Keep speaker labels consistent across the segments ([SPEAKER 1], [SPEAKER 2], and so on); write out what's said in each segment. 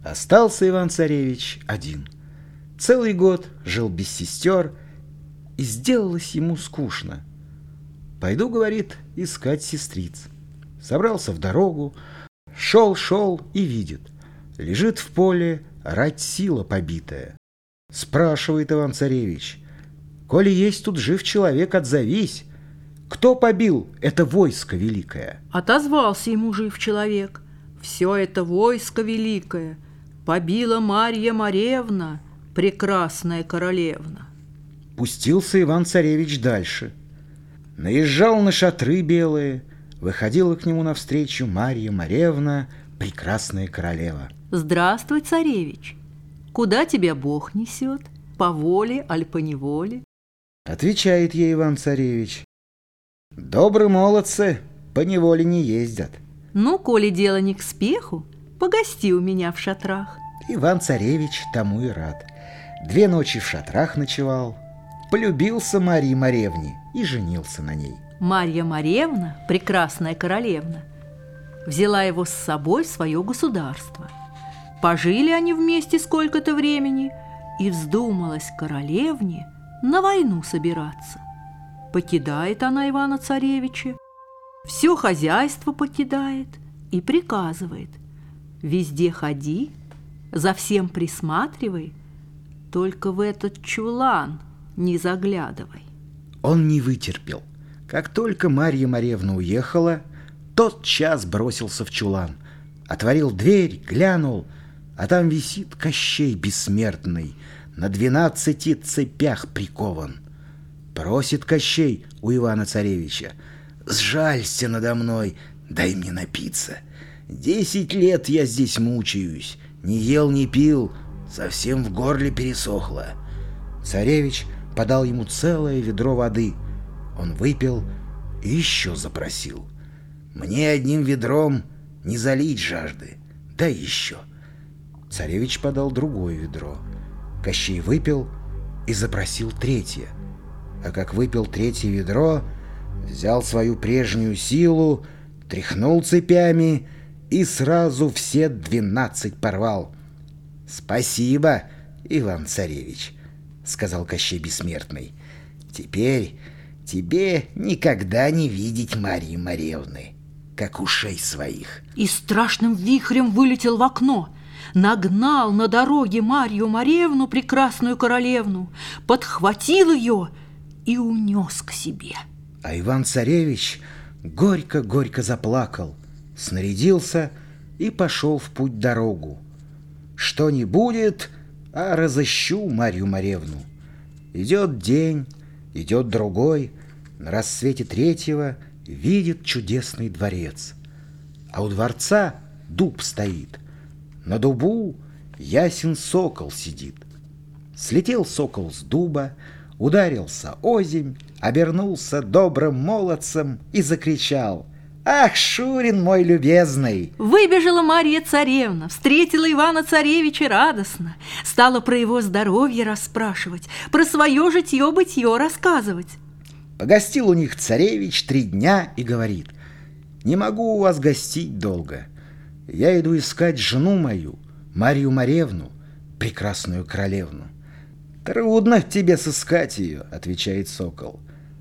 [SPEAKER 1] Остался Иван-царевич один. Целый год жил без сестер, и сделалось ему скучно. «Пойду, — говорит, — искать сестриц». Собрался в дорогу, шел и видит. Лежит в поле рать сила побитая. Спрашивает Иван-царевич: «Коли есть тут жив человек, отзовись, кто побил это войско великое?»
[SPEAKER 2] Отозвался ему жив человек: «Все это войско великое побила Марья Маревна, прекрасная королевна».
[SPEAKER 1] Пустился Иван-царевич дальше. Наезжал на шатры белые, выходила к нему навстречу Марья Маревна, прекрасная королева.
[SPEAKER 2] «Здравствуй, царевич! Куда тебя Бог несет? По воле, аль по неволе?»
[SPEAKER 1] Отвечает ей Иван-царевич: «Добрые молодцы по неволе не ездят».
[SPEAKER 2] «Ну, коли дело не к спеху, погости у меня в шатрах».
[SPEAKER 1] Иван-царевич тому и рад. 2 ночи в шатрах ночевал, полюбился Марье Маревне и женился на ней.
[SPEAKER 2] Марья Маревна, прекрасная королевна, взяла его с собой в свое государство. Пожили они вместе сколько-то времени, и вздумалась королевне на войну собираться. Покидает она Ивана-царевича, все хозяйство покидает и приказывает: везде ходи, за всем присматривай, только в этот чулан не заглядывай.
[SPEAKER 1] Он не вытерпел. Как только Марья Маревна уехала, тотчас бросился в чулан, отворил дверь, глянул, а там висит Кощей бессмертный, на 12 цепях прикован. Просит Кощей у Ивана-царевича: «Сжалься надо мной, дай мне напиться. 10 лет я здесь мучаюсь, не ел, не пил, совсем в горле пересохло». Царевич подал ему целое ведро воды. Он выпил и еще запросил: «Мне одним ведром не залить жажды, дай еще». Царевич подал другое ведро. Кощей выпил и запросил 3. А как выпил 3 ведро, взял свою прежнюю силу, тряхнул цепями и сразу все 12 порвал. «Спасибо, Иван-царевич», — сказал Кощей бессмертный. «Теперь тебе никогда не видеть Марьи Маревны, как ушей своих».
[SPEAKER 2] И страшным вихрем вылетел в окно, нагнал на дороге Марью Маревну, прекрасную королевну, подхватил ее и унес к себе.
[SPEAKER 1] А Иван-царевич горько-горько заплакал, снарядился и пошел в путь дорогу. Что ни будет, а разыщу Марью Маревну. Идет день, идет другой, на рассвете 3 видит чудесный дворец. А у дворца дуб стоит, на дубу ясен сокол сидит. Слетел сокол с дуба, ударился озимь, обернулся добрым молодцем и закричал: «Ах, Шурин мой любезный!»
[SPEAKER 2] Выбежала Марья царевна, встретила Ивана-царевича радостно, стала про его здоровье расспрашивать, про свое житье-бытье рассказывать.
[SPEAKER 1] Погостил у них царевич 3 дня и говорит: «Не могу у вас гостить долго. Я иду искать жену мою, Марью Маревну, прекрасную королевну». «Трудно тебе сыскать ее», — отвечает сокол.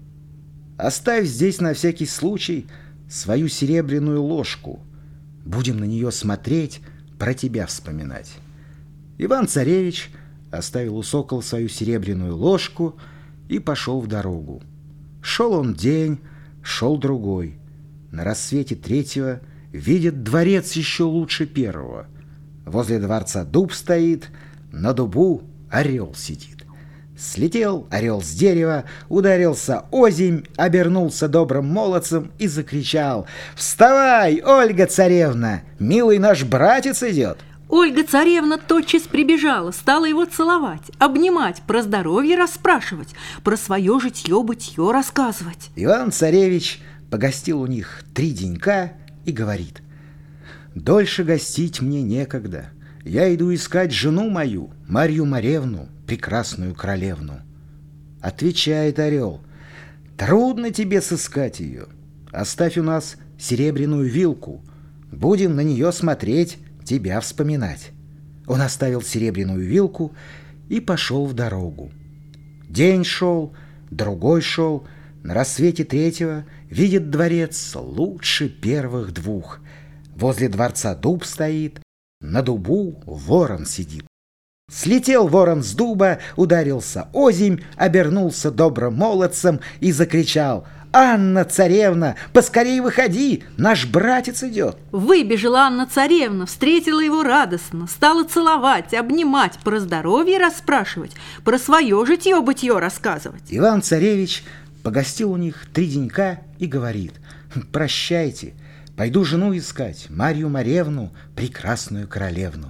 [SPEAKER 1] «Оставь здесь на всякий случай свою серебряную ложку. Будем на нее смотреть, про тебя вспоминать». Иван-царевич оставил у сокола свою серебряную ложку и пошел в дорогу. Шел он день, шел другой. На рассвете 3 видит дворец еще лучше 1. Возле дворца дуб стоит, на дубу орел сидит. Слетел орел с дерева, ударился озимь, обернулся добрым молодцем и закричал: «Вставай, Ольга-царевна, милый наш братец идет!»
[SPEAKER 2] Ольга-царевна тотчас прибежала, стала его целовать, обнимать, про здоровье расспрашивать, про свое житье-бытье рассказывать.
[SPEAKER 1] Иван-царевич погостил у них 3 денька и говорит: «Дольше гостить мне некогда. Я иду искать жену мою, Марью Маревну, прекрасную королевну». Отвечает орел: «Трудно тебе сыскать ее. Оставь у нас серебряную вилку. Будем на нее смотреть, тебя вспоминать». Он оставил серебряную вилку и пошел в дорогу. День шел, другой шел. На рассвете третьего видит дворец лучше первых двух. Возле дворца дуб стоит, на дубу ворон сидит. Слетел ворон с дуба, ударился озимь, обернулся добрым молодцем и закричал: «Анна царевна, поскорей выходи, наш братец идет!»
[SPEAKER 2] Выбежала Анна царевна, встретила его радостно, стала целовать, обнимать, про здоровье расспрашивать, про свое житье-бытье рассказывать.
[SPEAKER 1] Иван-царевич погостил у них 3 денька и говорит: «Прощайте, пойду жену искать, Марью Маревну, прекрасную королевну».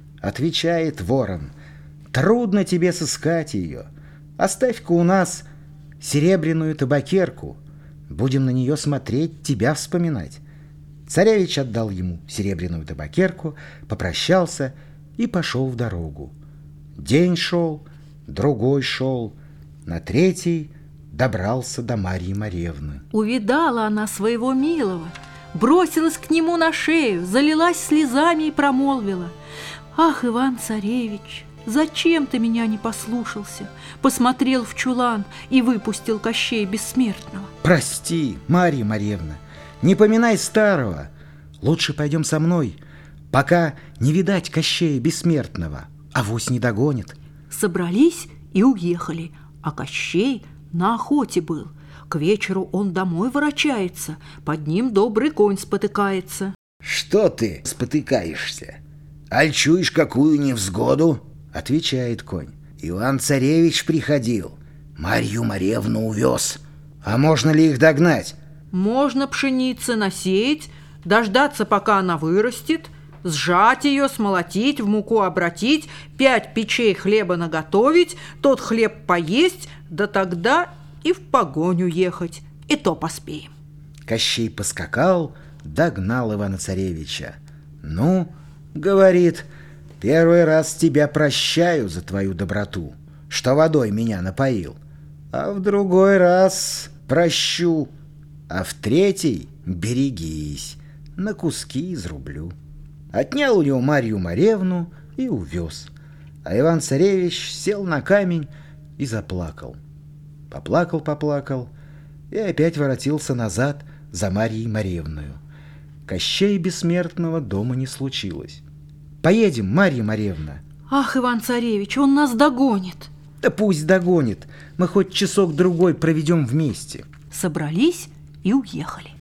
[SPEAKER 1] Отвечает ворон: «Трудно тебе сыскать ее. Оставь-ка у нас серебряную табакерку. Будем на нее смотреть, тебя вспоминать». Царевич отдал ему серебряную табакерку, попрощался и пошел в дорогу. День шел, другой шел, на третий добрался до Марьи Маревны.
[SPEAKER 2] Увидала она своего милого, бросилась к нему на шею, залилась слезами и промолвила: «Ах, Иван-царевич, зачем ты меня не послушался, посмотрел в чулан и выпустил Кощея Бессмертного?»
[SPEAKER 1] «Прости, Марья Маревна, не поминай старого. Лучше пойдем со мной, пока не видать Кощея Бессмертного, авось не догонит».
[SPEAKER 2] Собрались и уехали, а Кощей на охоте был. К вечеру он домой ворочается, под ним добрый конь спотыкается.
[SPEAKER 1] «Что ты спотыкаешься? Аль чуешь какую невзгоду?» Отвечает конь: «Иван-царевич приходил, Марью Маревну увез. А можно ли их догнать?»
[SPEAKER 2] Можно пшеницы насеять, дождаться, пока она вырастет, сжать ее, смолотить, в муку обратить, 5 печей хлеба наготовить, тот хлеб поесть, да тогда и в погоню ехать, и то поспеем».
[SPEAKER 1] Кощей поскакал, догнал Ивана-царевича. «Ну, — говорит, — первый раз тебя прощаю за твою доброту, что водой меня напоил, а в другой раз прощу, а в третий берегись, на куски изрублю». Отнял у него Марью Маревну и увез, а Иван-царевич сел на камень и заплакал. Поплакал и опять воротился назад за Марьей Маревною. Кощея Бессмертного дома не случилось. «Поедем, Марья Маревна».
[SPEAKER 2] «Ах, Иван-царевич, он нас догонит».
[SPEAKER 1] «Да пусть догонит, мы хоть часок-другой проведем вместе».
[SPEAKER 2] Собрались и уехали.